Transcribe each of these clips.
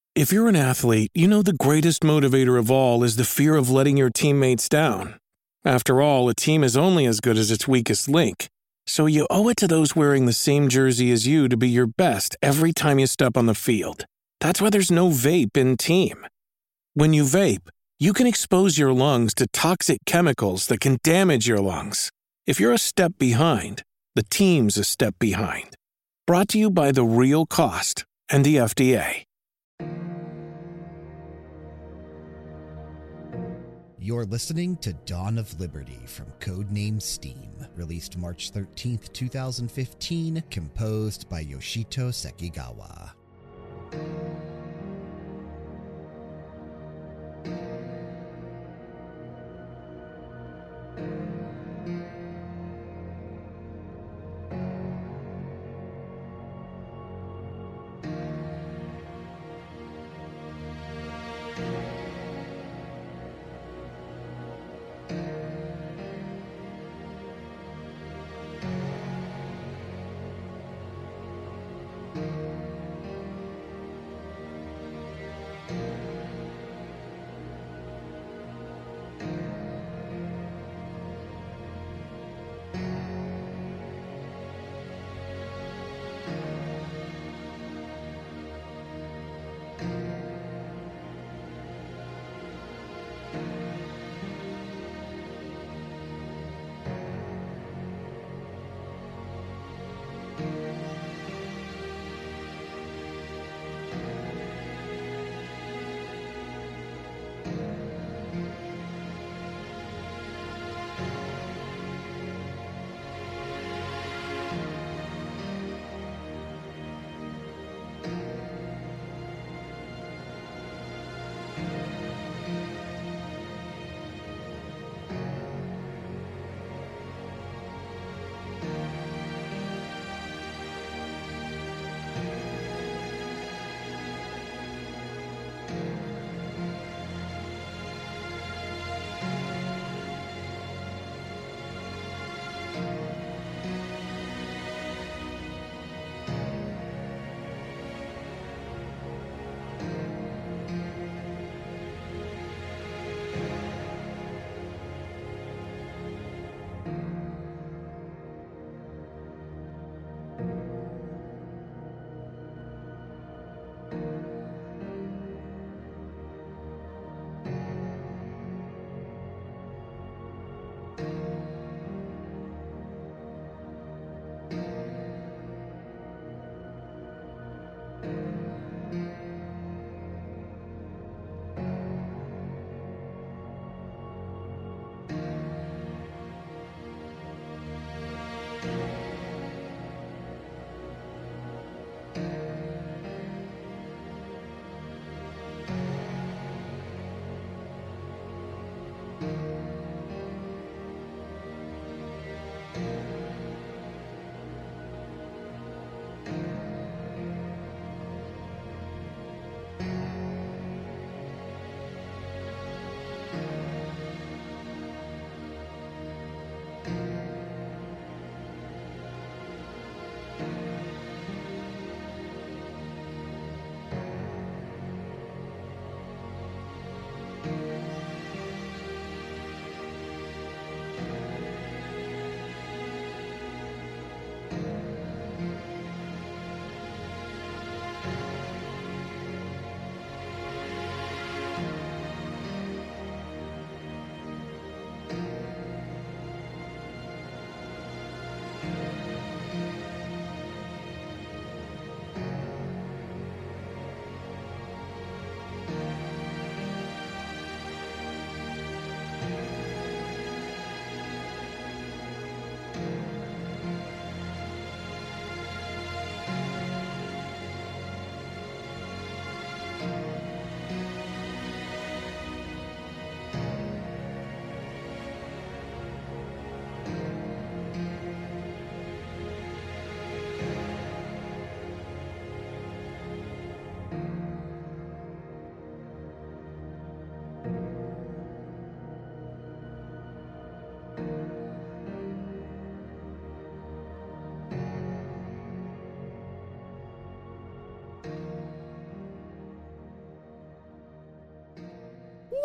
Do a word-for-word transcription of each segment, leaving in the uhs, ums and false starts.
If you're an athlete, you know the greatest motivator of all is the fear of letting your teammates down. After all, a team is only as good as its weakest link. So you owe it to those wearing the same jersey as you to be your best every time you step on the field. That's why there's no vape in team. When you vape, you can expose your lungs to toxic chemicals that can damage your lungs. If you're a step behind, the team's a step behind. Brought to you by The Real Cost and the F D A. You're listening to Dawn of Liberty from Codename Steam, released March thirteenth, twenty fifteen, composed by Yoshito Sekigawa.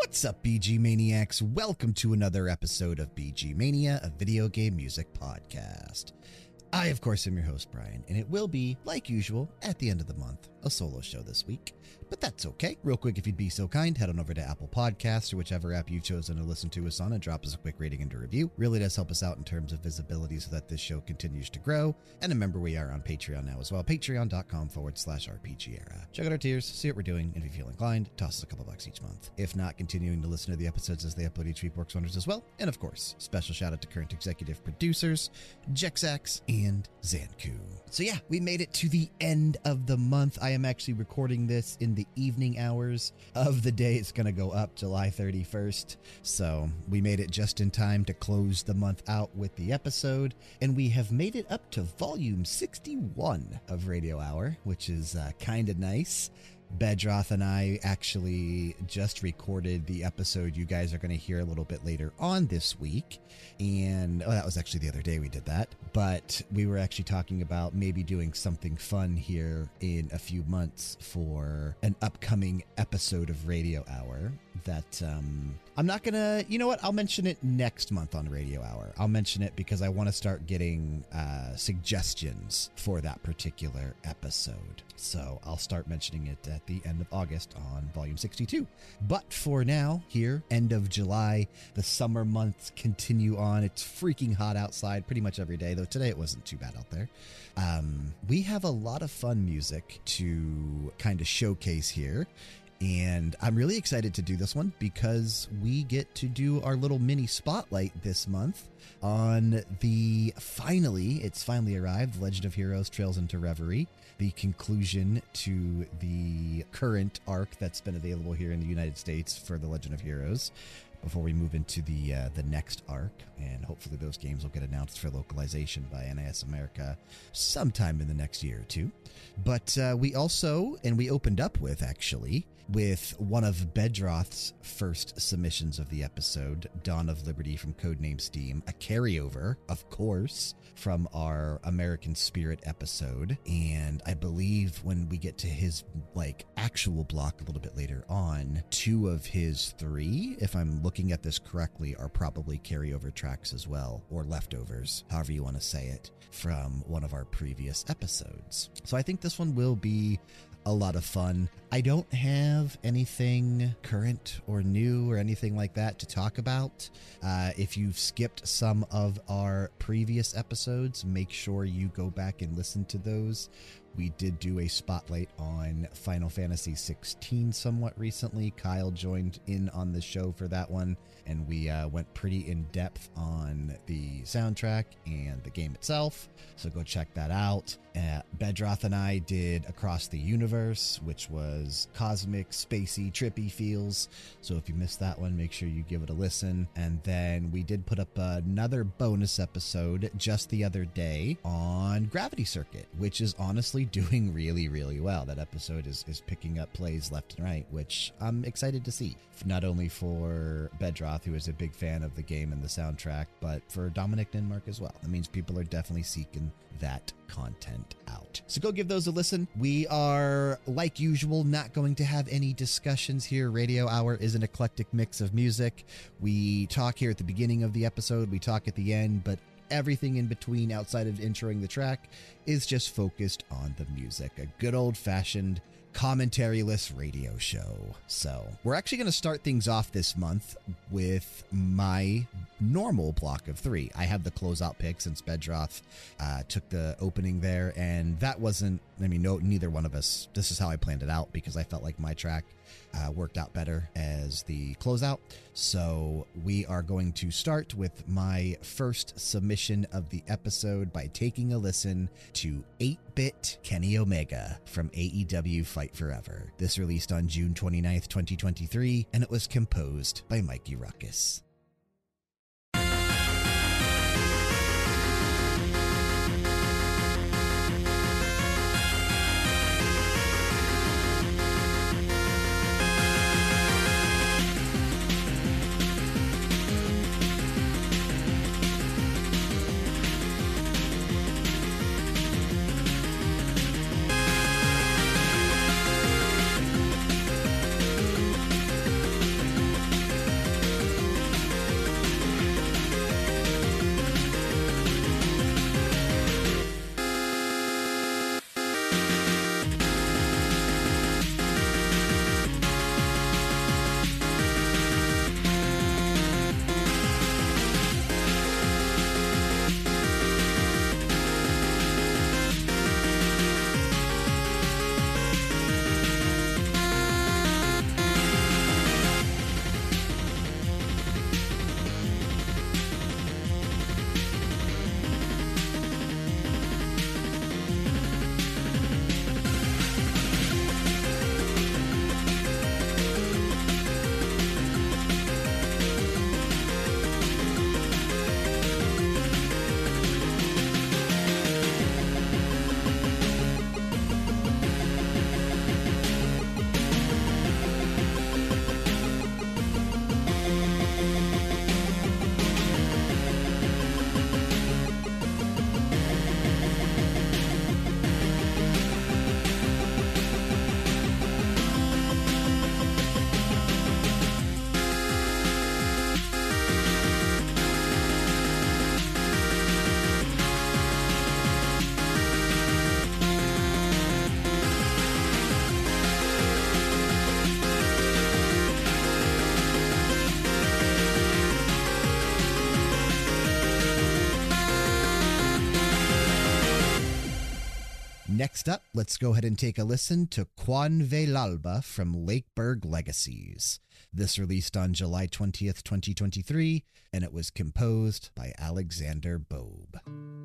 What's up, B G Maniacs? Welcome to another episode of B G Mania, a video game music podcast. I, of course, am your host, Brian, and it will be, like usual, at the end of the month, a solo show this week. But that's okay. Real quick, if you'd be so kind, head on over to Apple Podcasts or whichever app you've chosen to listen to us on and drop us a quick rating and a review. Really does help us out in terms of visibility so that this show continues to grow. And remember, we are on Patreon now as well, patreon.com forward slash RPG era. Check out our tiers, see what we're doing, and if you feel inclined, toss us a couple bucks each month. If not, continuing to listen to the episodes as they upload each week works wonders as well. And of course, special shout out to current executive producers, Jexax and Zanku. So yeah, we made it to the end of the month. I am actually recording this in the evening hours of the day it's going to go up, July thirty-first. So we made it just in time to close the month out with the episode. And we have made it up to volume sixty-one of Radio Hour, which is uh, kind of nice. Bedroth and I actually just recorded the episode you guys are going to hear a little bit later on this week. And oh, that was actually the other day we did that. But we were actually talking about maybe doing something fun here in a few months for an upcoming episode of Radio Hour that um, I'm not going to, you know what? I'll mention it next month on Radio Hour. I'll mention it because I want to start getting uh, suggestions for that particular episode. So I'll start mentioning it at the end of August on volume sixty-two. But for now, here, end of July, the summer months continue on. It's freaking hot outside pretty much every day, though today it wasn't too bad out there. Um, we have a lot of fun music to kind of showcase here. And I'm really excited to do this one because we get to do our little mini spotlight this month on the finally, it's finally arrived, Legend of Heroes Trails into Reverie, the conclusion to the current arc that's been available here in the United States for the Legend of Heroes, before we move into the uh, the next arc, and hopefully those games will get announced for localization by N I S America sometime in the next year or two. But uh, we also, and we opened up with actually, with one of Bedroth's first submissions of the episode, Dawn of Liberty from Codename Steam, a carryover, of course, from our American Spirit episode. And I believe when we get to his like actual block a little bit later on, two of his three, if I'm looking at this correctly, are probably carryover tracks as well, or leftovers, however you want to say it, from one of our previous episodes. So I think this one will be a lot of fun. I don't have anything current or new or anything like that to talk about. Uh, if you've skipped some of our previous episodes, make sure you go back and listen to those. We did do a spotlight on Final Fantasy sixteen somewhat recently. Kyle joined in on the show for that one, and we uh, went pretty in-depth on the soundtrack and the game itself, so go check that out. Uh, Bedroth and I did Across the Universe, which was cosmic, spacey, trippy feels, so if you missed that one, make sure you give it a listen. And then we did put up another bonus episode just the other day on Gravity Circuit, which is honestly doing really, really well. That episode is, is picking up plays left and right, which I'm excited to see. Not only for Bedroth, who is a big fan of the game and the soundtrack, but for Dominic Denmark as well. That means people are definitely seeking that content out. So go give those a listen. We are, like usual, not going to have any discussions here. Radio Hour is an eclectic mix of music. We talk here at the beginning of the episode, we talk at the end, but everything in between outside of introing the track is just focused on the music. A good old-fashioned commentary-less radio show. So we're actually going to start things off this month with my normal block of three. I have the closeout pick since Bedroth uh, took the opening there, and that wasn't, I mean, no, neither one of us, this is how I planned it out because I felt like my track uh, worked out better as the closeout. So we are going to start with my first submission of the episode by taking a listen to eight-Bit Kenny Omega from A E W Fight Forever. This released on June twenty-ninth, twenty twenty-three, and it was composed by Mikey Ruckus. Next up, let's go ahead and take a listen to Quan Ve l'Alba from Lakeburg Legacies. This released on July twentieth, twenty twenty-three, and it was composed by Alexander Bobe.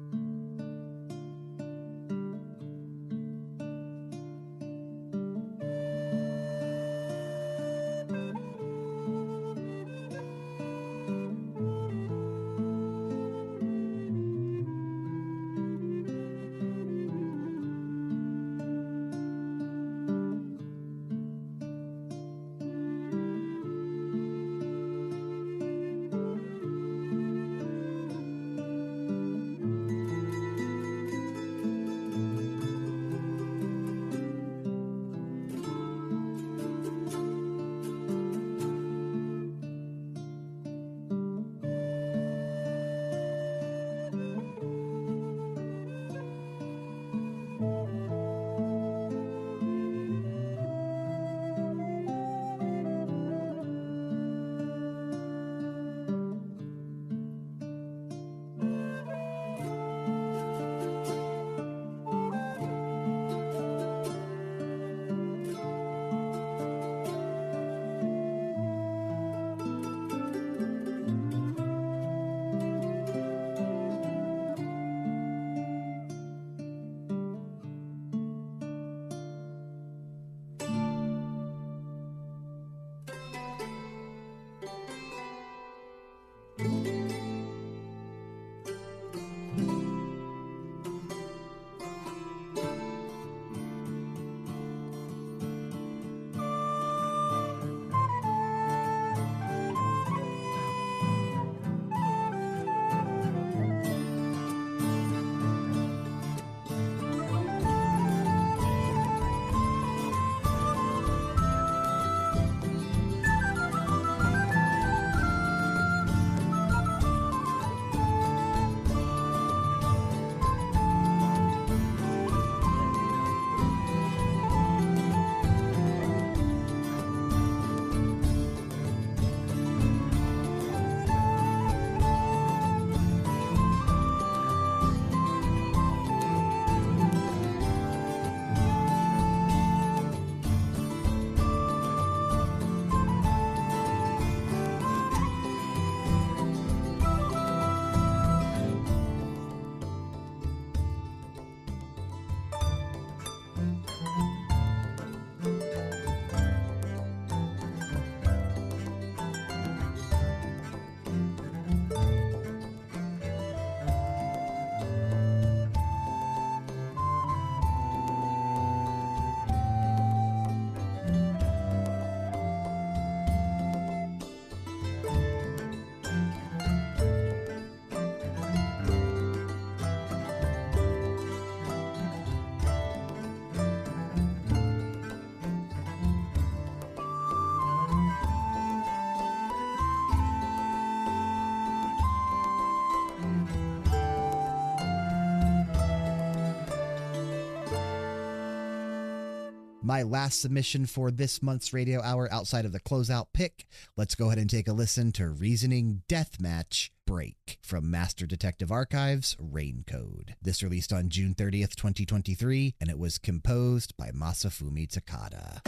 My last submission for this month's Radio Hour outside of the closeout pick. Let's go ahead and take a listen to Reasoning Deathmatch Break from Master Detective Archives' Raincode. This released on June thirtieth, twenty twenty-three, and it was composed by Masafumi Takada.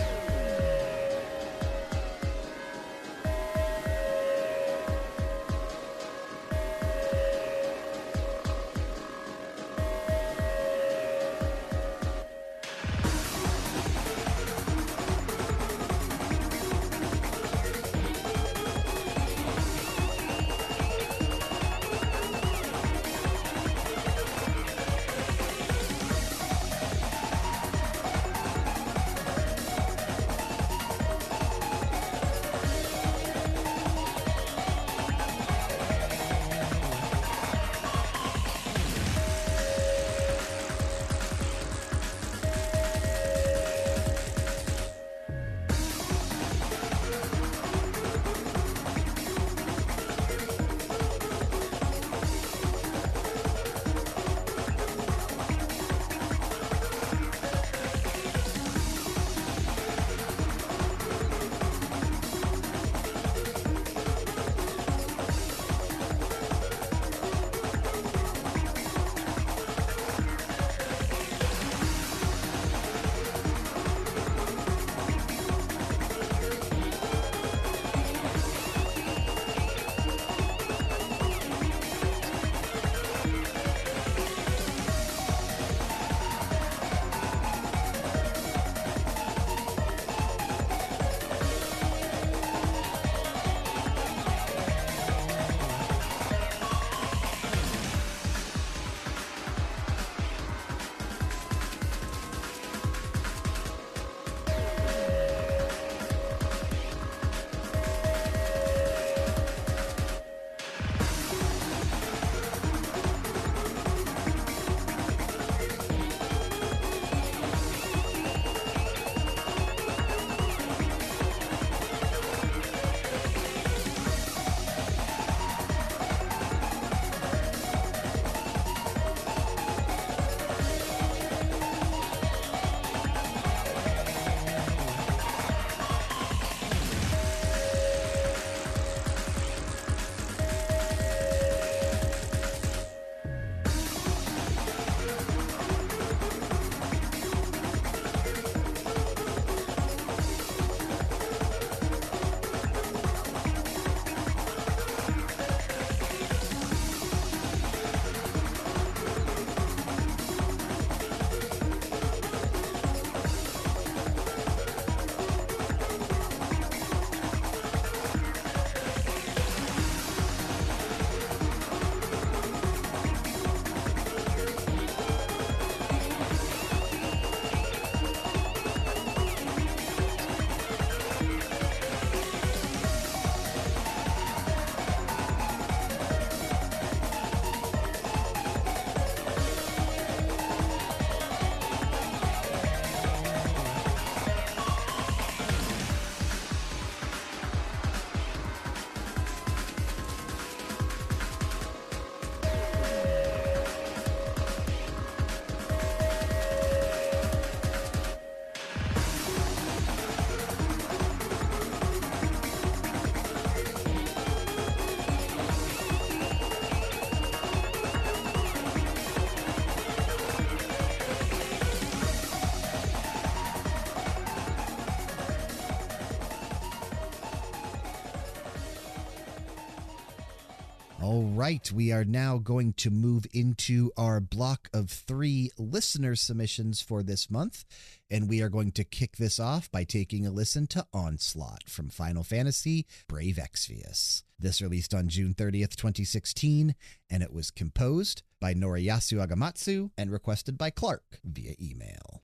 All right, we are now going to move into our block of three listener submissions for this month, and we are going to kick this off by taking a listen to Onslaught from Final Fantasy Brave Exvius. This released on June thirtieth, twenty sixteen, and it was composed by Noriyasu Agamatsu and requested by Clark via email.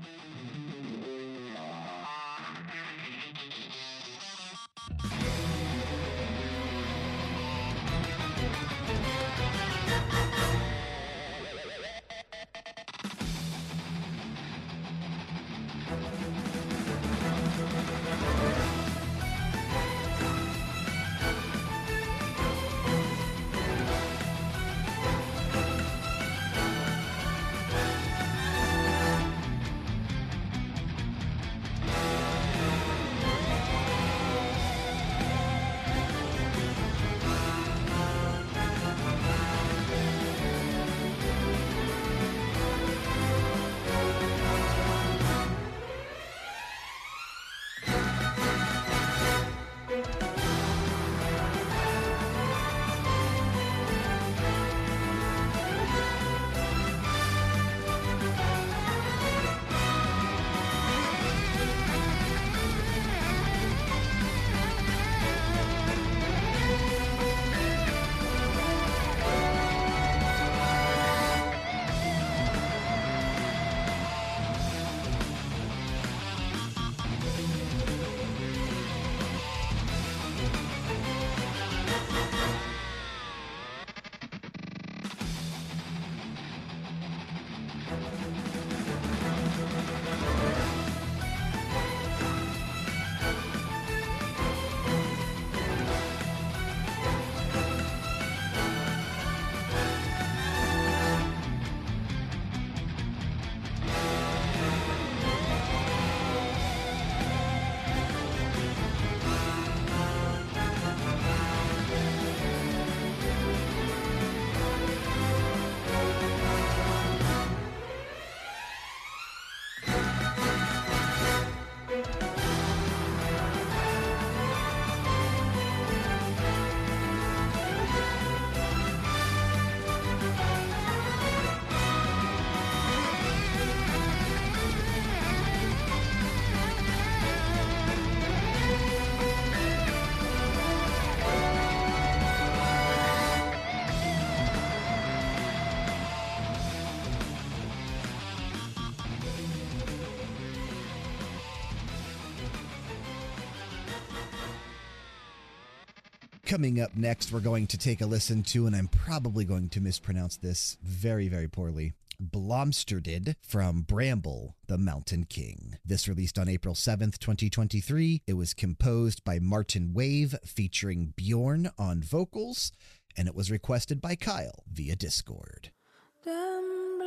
Coming up next, we're going to take a listen to, and I'm probably going to mispronounce this very, very poorly, Blomsterdid from Bramble, the Mountain King. This released on April seventh, twenty twenty-three. It was composed by Martin Wave, featuring Bjorn on vocals, and it was requested by Kyle via Discord. Den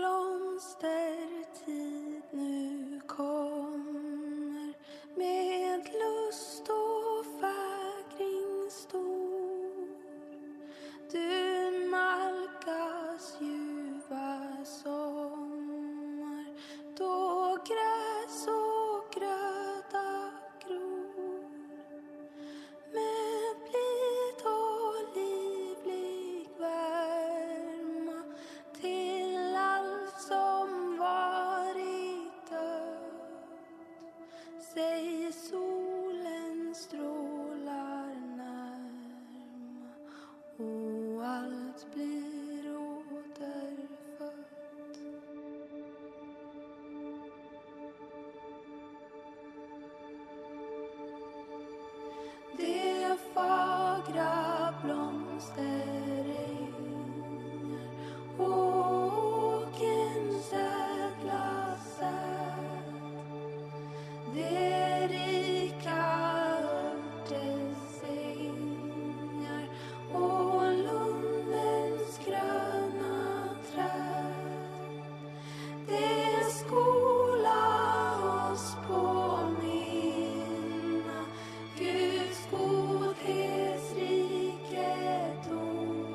blomstertid nu kommer med lust och fägring stor. Du nalkas ljuva sommar då gräs och gröda gror. Med blid och livlig värma till allt som varit dött. Säg solen strålar närma och allt blir återfött. Det fagra blomsterängar och åkerns ädla säd. Det rika örtens ängar och lundens gröna träd. Det skola oss påminna Guds godhets rikedom.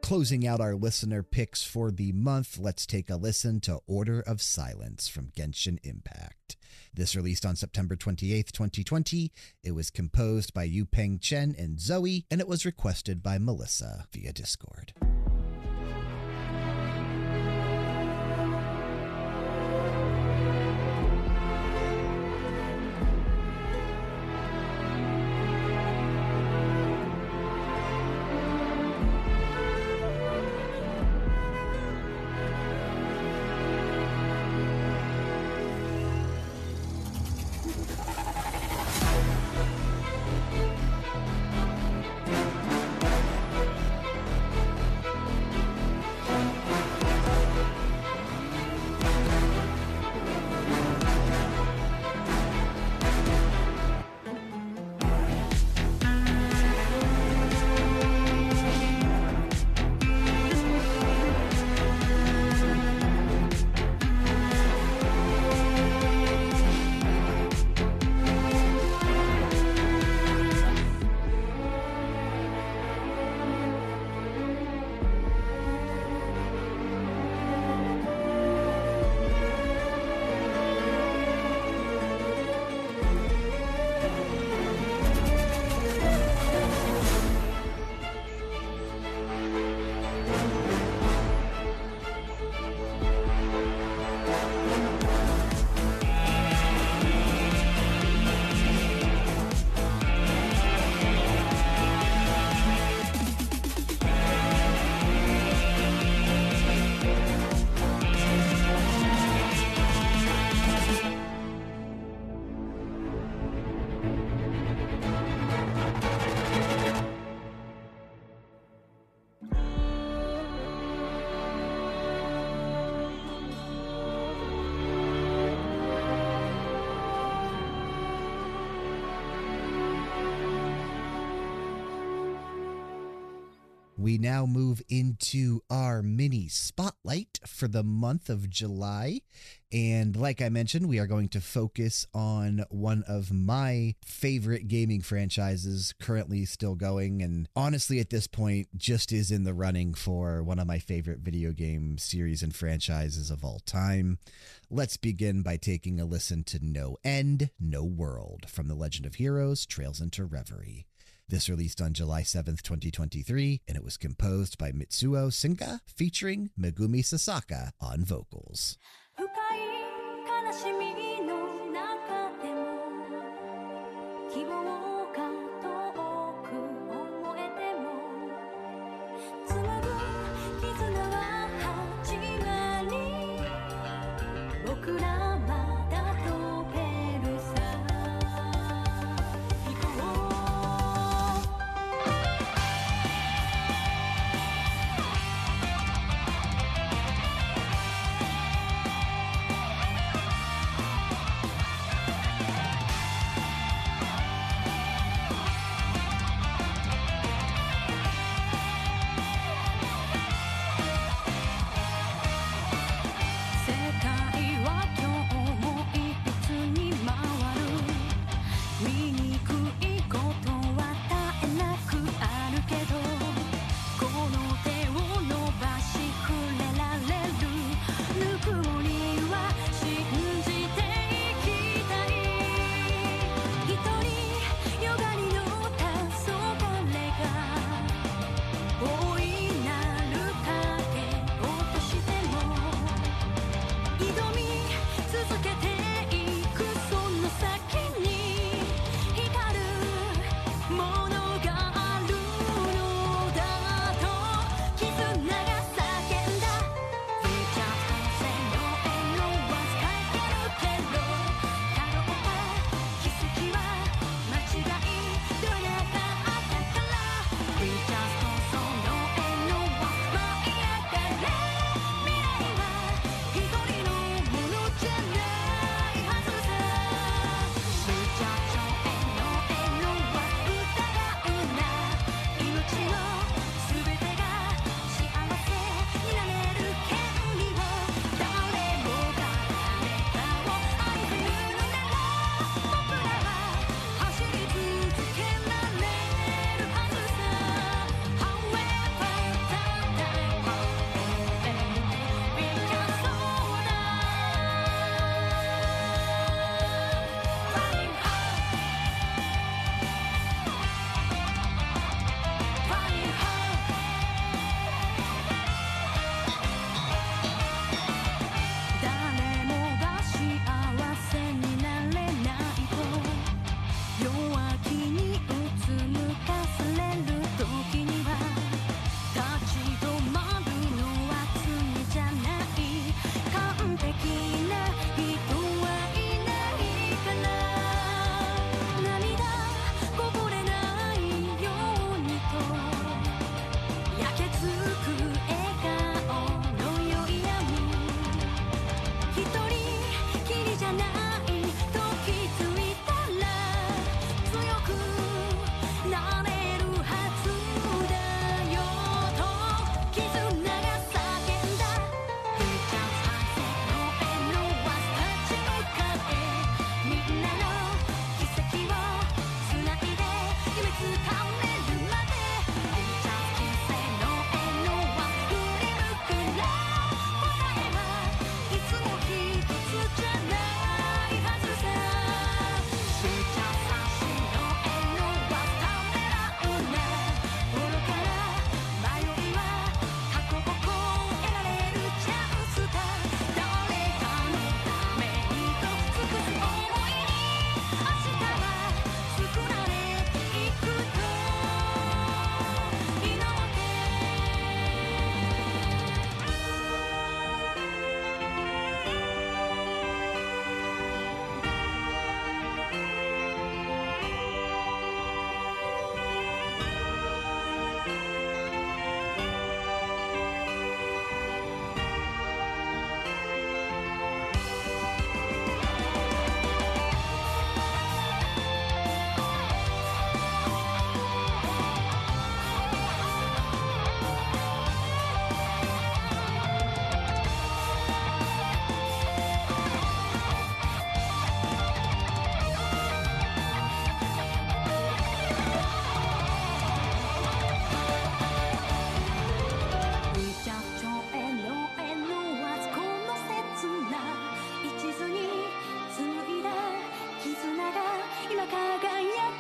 Closing out our listener picks for the month, let's take a listen to Order of Silence from Genshin Impact. This released on September twenty-eighth, twenty twenty. It was composed by Yupeng Chen and Zoe, and it was requested by Melissa via Discord. We now move into our mini spotlight for the month of July. And like I mentioned, we are going to focus on one of my favorite gaming franchises currently still going. And honestly, at this point, just is in the running for one of my favorite video game series and franchises of all time. Let's begin by taking a listen to No End, No World from The Legend of Heroes Trails into Reverie. This released on July seventh, twenty twenty-three, and it was composed by Mitsuo Singa, featuring Megumi Sasaka on vocals. 深い悲しみの中でも希望が遠く思えてもつなぐ絆は始まり僕らまだ飛べるさ行こう 続けていくその先に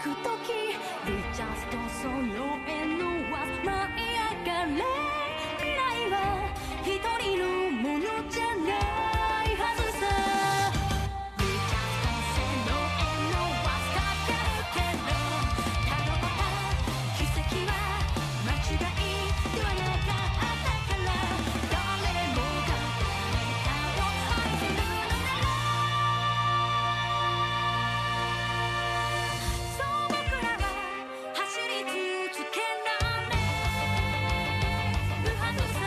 くときリチャーズとその縁は舞い上がれ未来は一人のものじゃないはずさリチャーズとその縁はかかるけどたどった奇跡は間違いではなかったから誰もが誰かを愛せるのならそう僕らは走り続けられるはずさ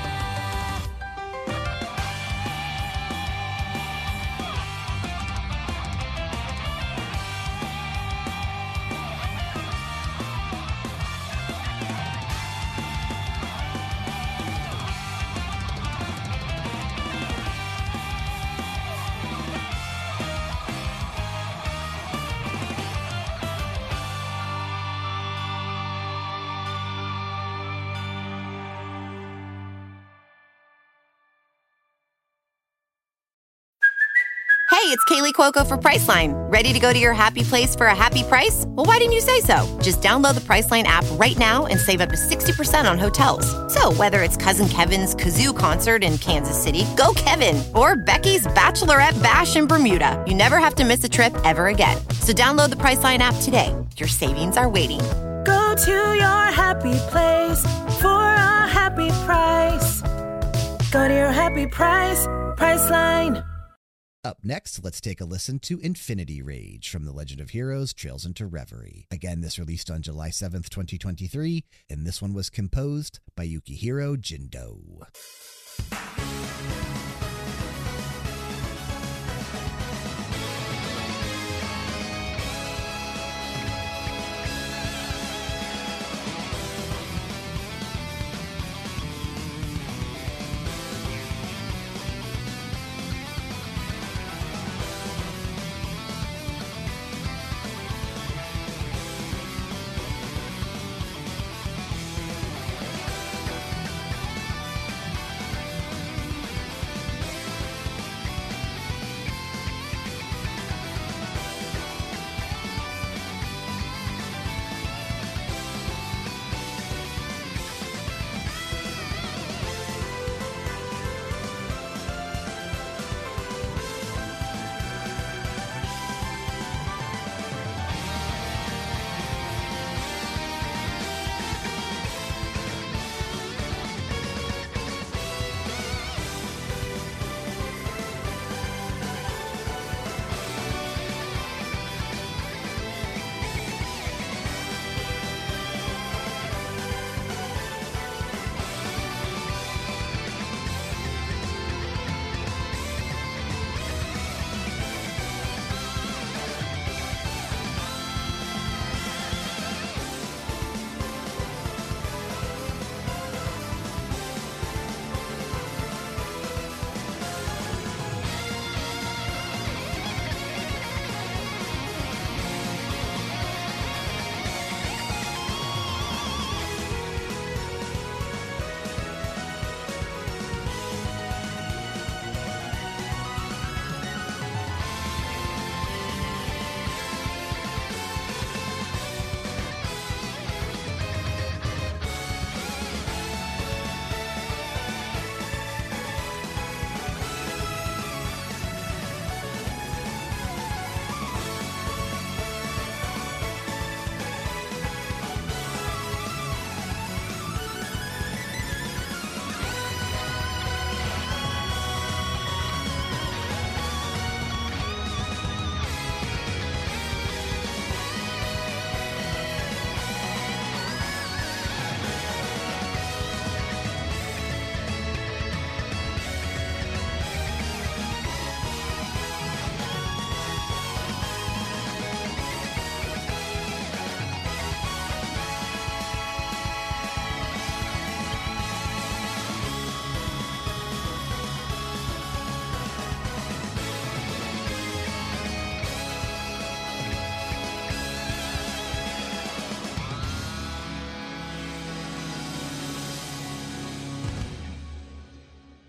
Hey, it's Kaylee Cuoco for Priceline. Ready to go to your happy place for a happy price? Well, why didn't you say so? Just download the Priceline app right now and save up to sixty percent on hotels. So whether it's Cousin Kevin's Kazoo Concert in Kansas City, go Kevin, or Becky's Bachelorette Bash in Bermuda, you never have to miss a trip ever again. So download the Priceline app today. Your savings are waiting. Go to your happy place for a happy price. Go to your happy price, Priceline. Up next, let's take a listen to Infinity Rage from The Legend of Heroes Trails into Reverie. Again, this released on July seventh, twenty twenty-three, and this one was composed by Yukihiro Jindo.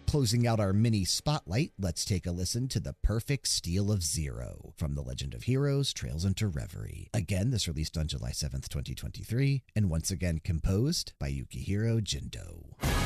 Closing out our mini spotlight, let's take a listen to The Perfect Steel of Zero from The Legend of Heroes Trails into Reverie. Again, this released on July seventh, twenty twenty-three, and once again composed by Yukihiro Jindo.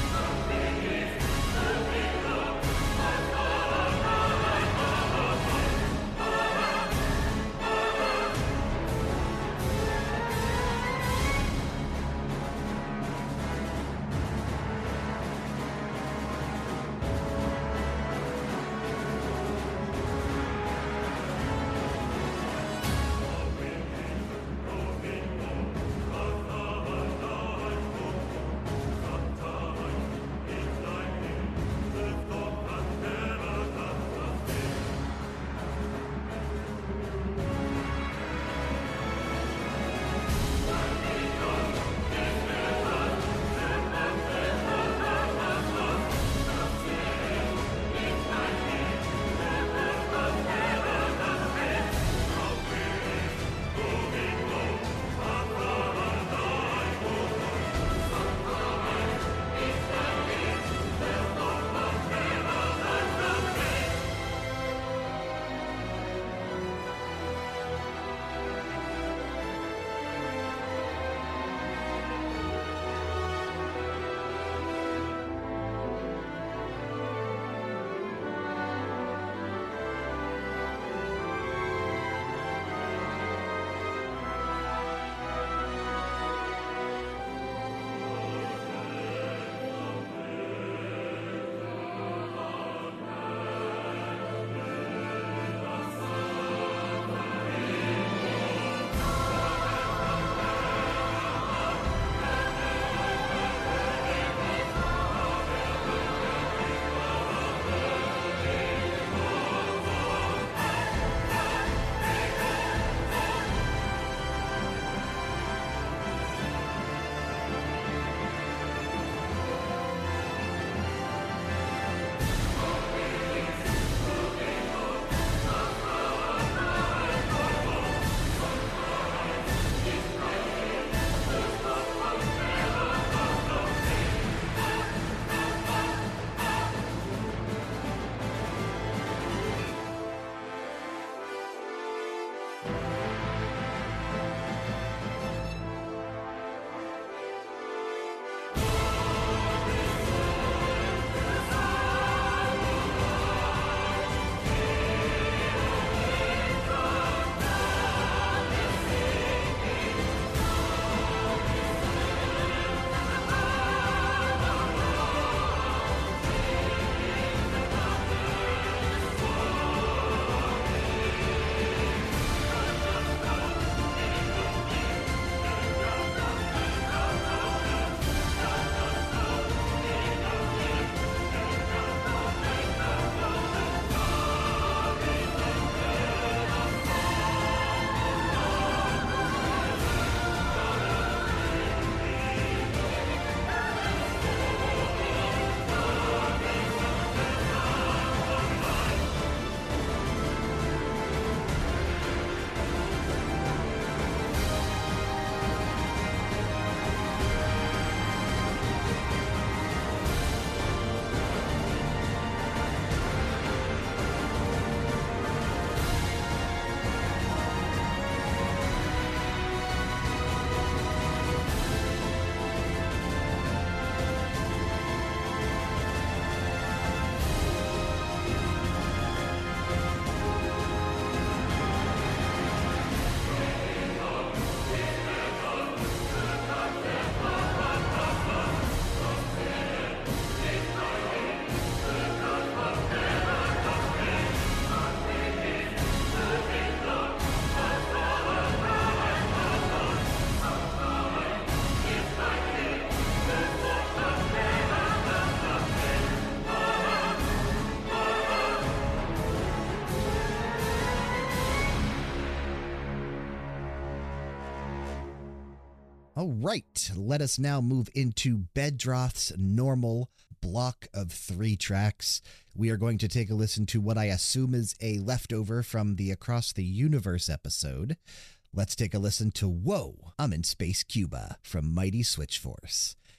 All right, let us now move into Bedroth's normal block of three tracks. We are going to take a listen to what I assume is a leftover from the Across the Universe episode. Let's take a listen to Whoa, I'm in Space Cuba from Mighty Switch Force.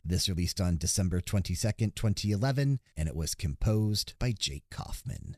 This released on December twenty-second, twenty eleven, and it was composed by Jake Kaufman.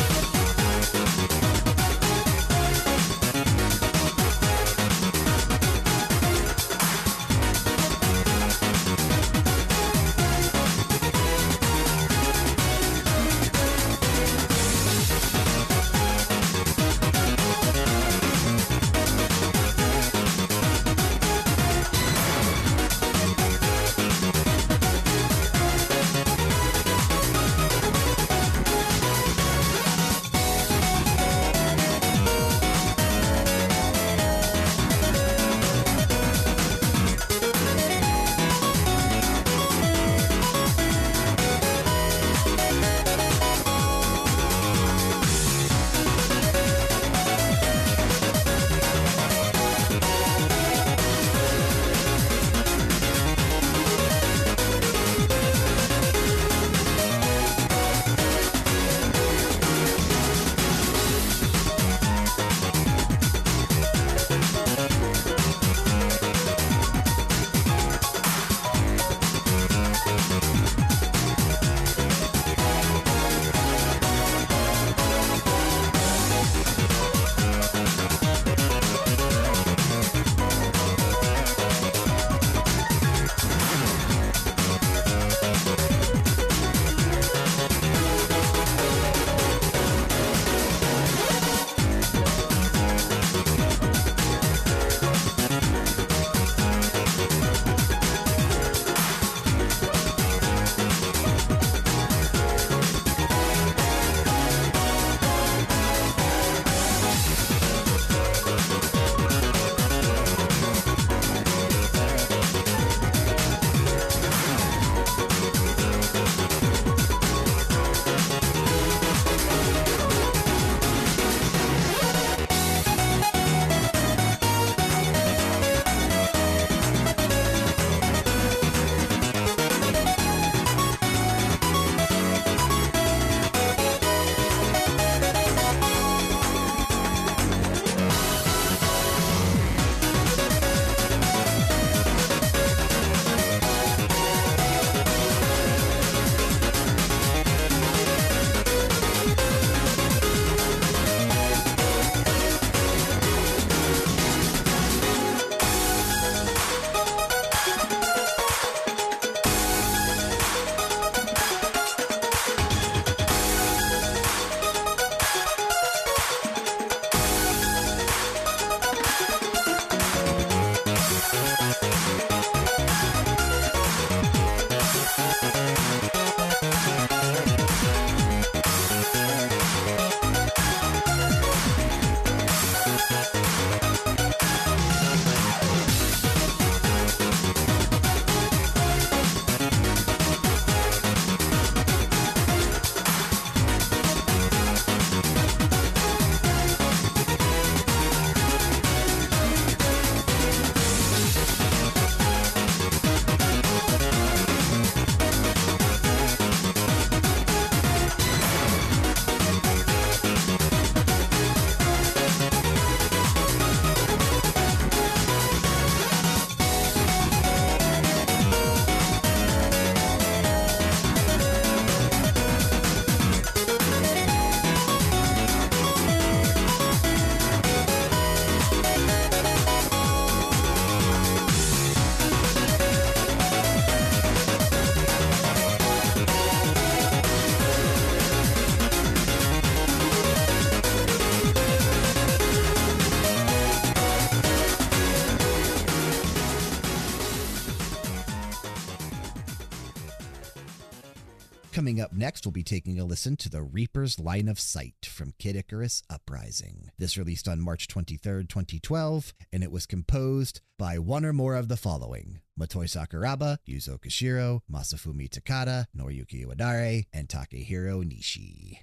Coming up next, we'll be taking a listen to The Reaper's Line of Sight from Kid Icarus Uprising. This released on March twenty-third, twenty twelve, and it was composed by one or more of the following: Motoi Sakuraba, Yuzo Koshiro, Masafumi Takada, Noriyuki Iwadare, and Takehiro Nishi.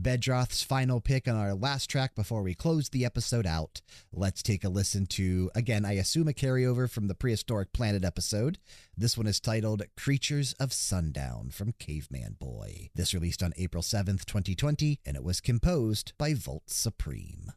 Bedroth's final pick on our last track before we close the episode out. Let's take a listen to, again, I assume a carryover from the Prehistoric Planet episode. This one is titled Creatures of Sundown from Caveman Boy. This released on April seventh, twenty twenty, and it was composed by Volt Supreme.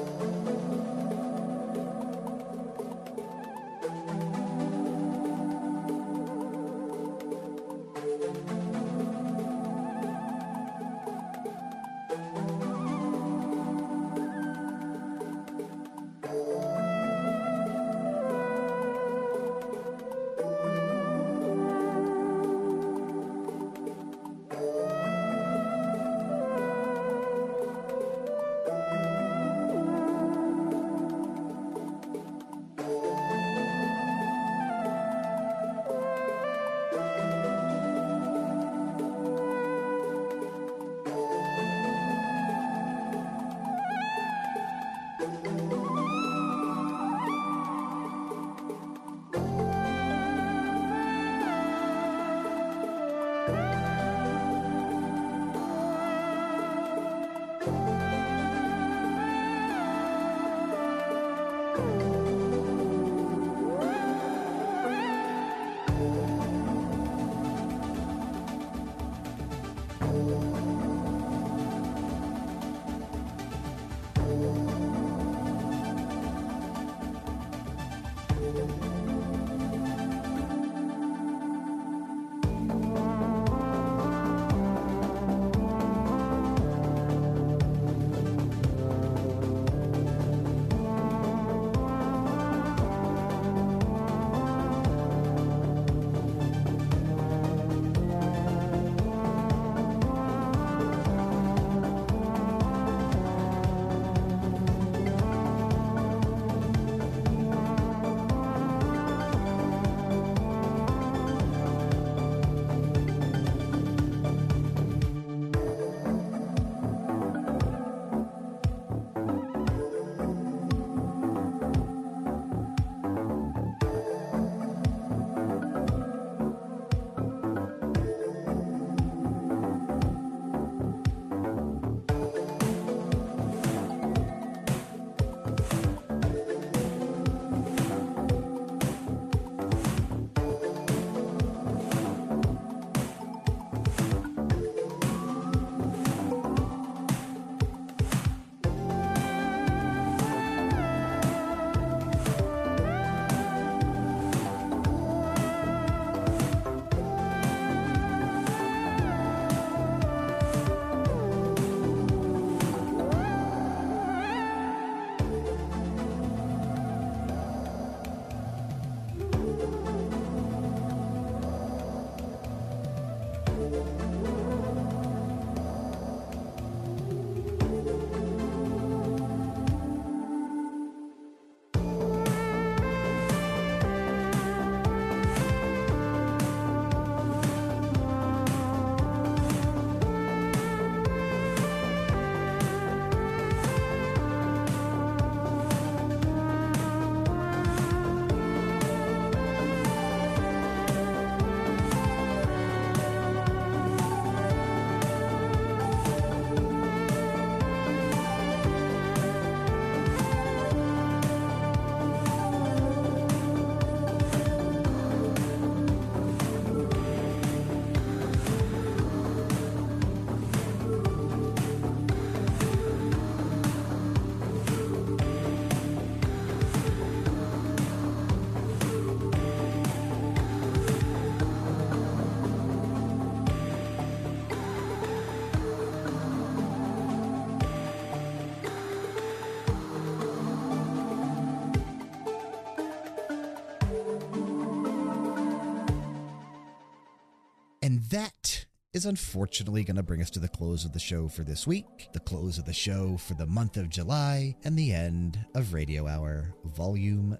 And that is unfortunately going to bring us to the close of the show for this week, the close of the show for the month of July, and the end of Radio Hour Volume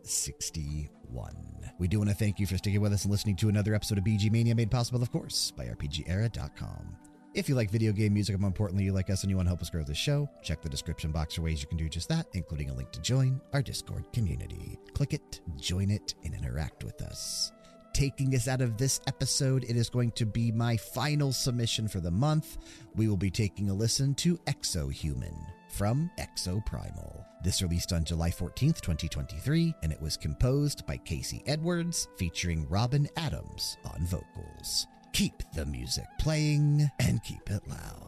sixty-one. We do want to thank you for sticking with us and listening to another episode of B G Mania, made possible, of course, by R P G era dot com. If you like video game music, and more importantly, you like us and you want to help us grow this show, check the description box for ways you can do just that, including a link to join our Discord community. Click it, join it, and interact with us. taking us out of this episode, it is going to be my final submission for the month. We will be taking a listen to Exohuman from Exoprimal. This released on July fourteenth, twenty twenty-three, and it was composed by Casey Edwards, featuring Robin Adams on vocals. Keep the music playing and keep it loud.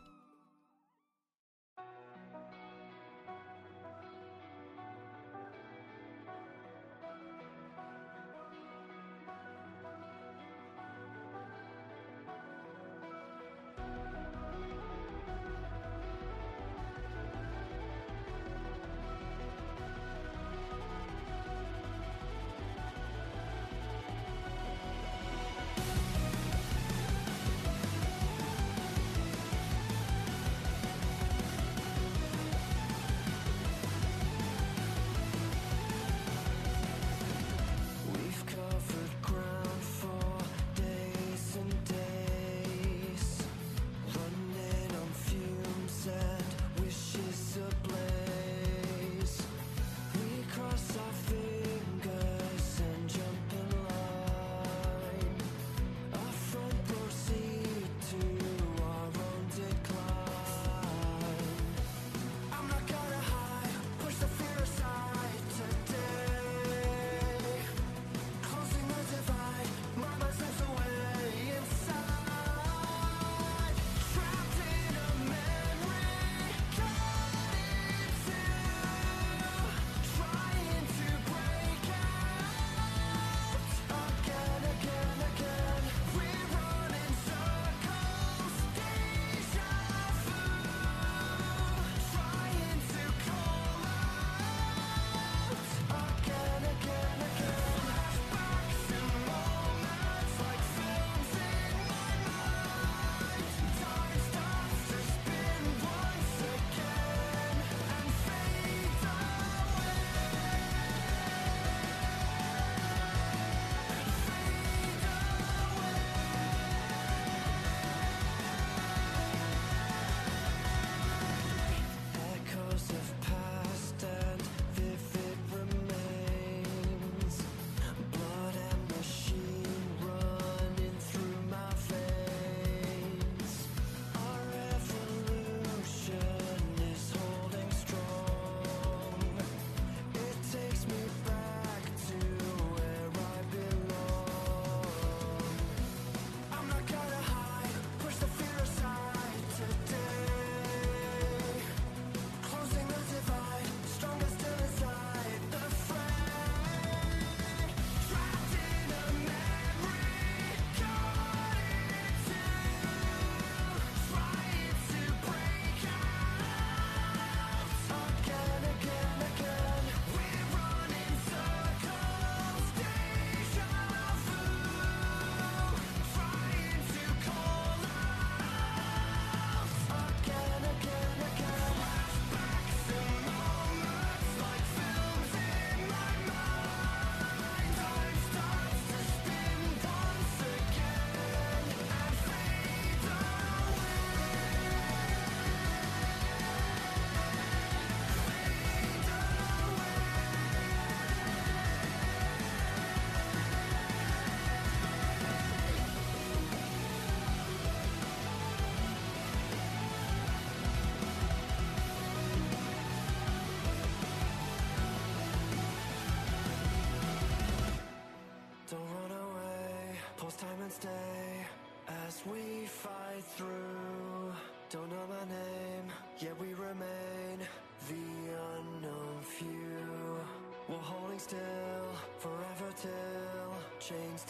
stay as we fight through. Don't know my name, yet we remain the unknown few. We're holding still forever till chains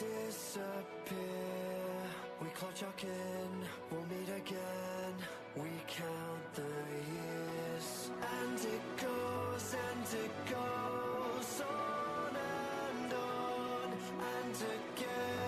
disappear. We clutch our kin, we'll meet again. We count the years, and it goes and it goes on and on and again.